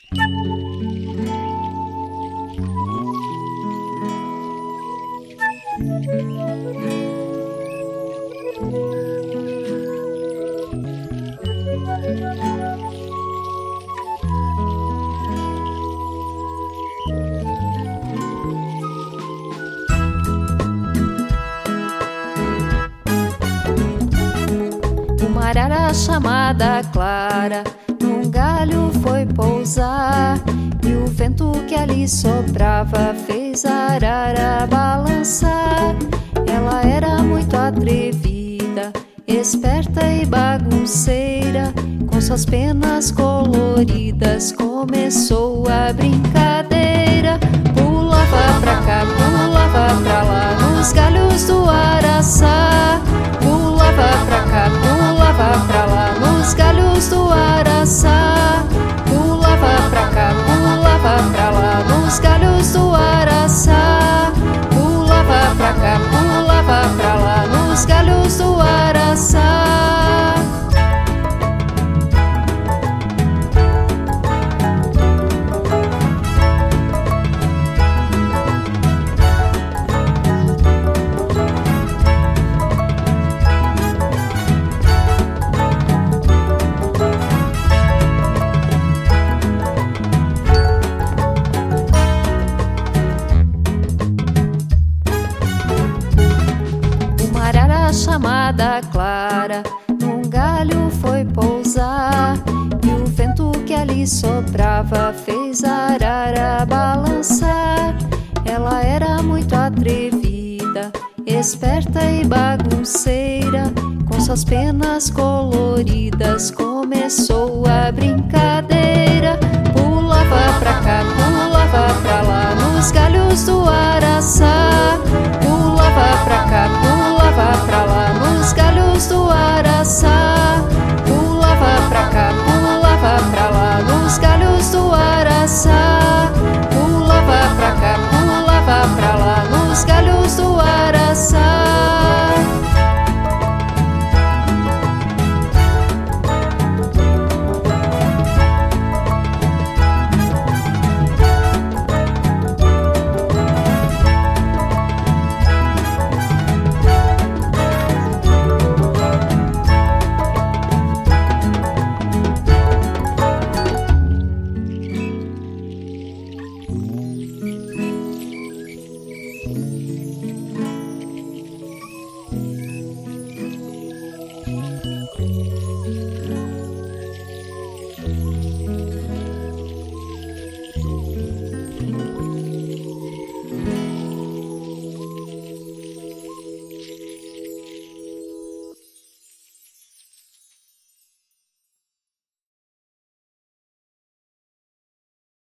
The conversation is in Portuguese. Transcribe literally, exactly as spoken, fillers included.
Uma arara chamada Clara num galho foi pousar, e o vento que ali soprava fez a arara balançar. Ela era muito atrevida, esperta e bagunceira, com suas penas coloridas começou a brincadeira. Pulava pra cá, pulava pra lá, nos galhos do araçá. Pulava pra cá, pulava pra lá, nos galhos do araçá. Pulava pra cá, pulava pra lá, nos galhos do araçá. Pulava pra cá, pulava pra lá, nos galhos do araçá. Chamada Clara num galho foi pousar, e o vento que ali soprava fez a arara balançar. Ela era muito atrevida, esperta e bagunceira, com suas penas coloridas começou a brincadeira. Pulava pra cá, pulava pra lá, nos galhos do araçá. Pulava pra cá, pulava pra lá,